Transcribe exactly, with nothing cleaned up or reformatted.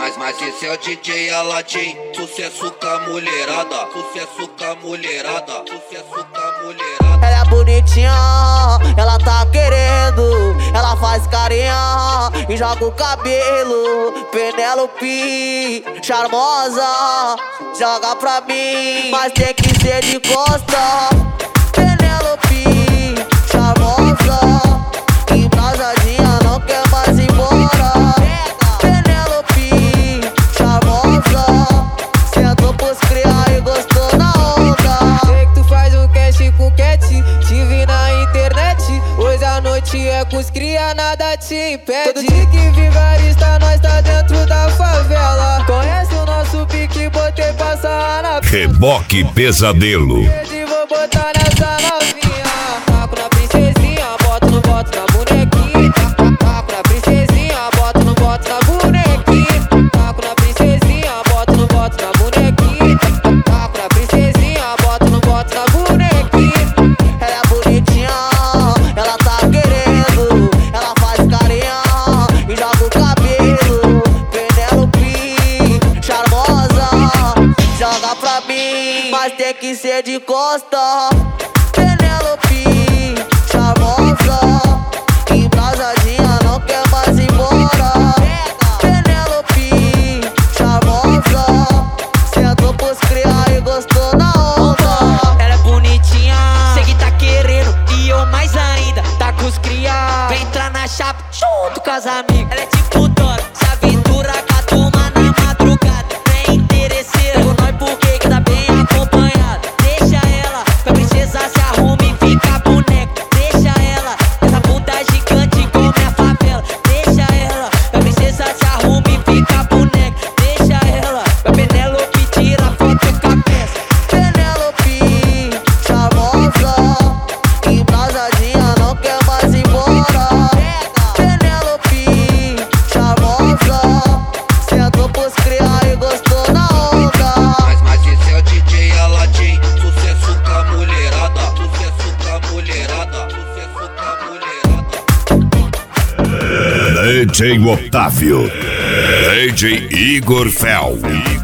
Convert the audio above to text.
Mas, mas esse é o D J Aladim, sucesso com a mulherada, sucesso com a mulherada, sucesso com a mulherada. Ela é bonitinha, ela tá querendo, ela faz carinha e joga o cabelo. Penélope, charmosa, joga pra mim, mas tem que ser de costa. Penélope, charmosa, embrasadinha, não quer mais ir embora. Penélope, charmosa, sentou pros criar e gostou na onda. Sei que tu faz um cast com cat, te vi na internet. Hoje a noite é com os cria, nada te impede. Todo dia que vigarista, nós tá dentro da favela. Conhece o nosso pique, botei passar na Reboque Pesadelo. Vou botar nessa novinha. Taco na princesinha, boto no boto na bonequinha. Taco na princesinha, boto no boto na bonequinha. Taco na princesinha, boto no boto na bonequinha. Taco na princesinha, boto no boto na bonequinha. Ela é bonitinha, ela tá querendo, ela faz carinha e joga o cabelo. Penélope, charmosa, joga pra mim, mas tem que ser de costa. Penélope, charmosa, embrasadinha, não quer mais ir embora. Penélope, charmosa, sentou pros criar e gostou na onda. Ela é bonitinha, sei que tá querendo, e eu mais ainda, tá com os cria. Vem entrar na chapa junto com as amigas. Ela é tipo Dora, se aventura com a turma na madrugada. Bem interesseira, com nós porque que tá bem acompanhada. Deixa ela, pra princesa se arruma e fica boneca. Deixa ela, essa bunda gigante como a favela. Deixa ela, pra princesa se arruma e fica boneca. Deixa ela, pra Penélope tira foto com a peça. Penélope, charmosa, embrasadinha, não quer mais ir embora. Penélope, charmosa, sentou pros criar e gostou na onda. Mas, mas esse é o D J Aladim, sucesso com a mulherada, sucesso com a mulherada, sucesso com a mulherada. D J Otávio, D J Igor Fel.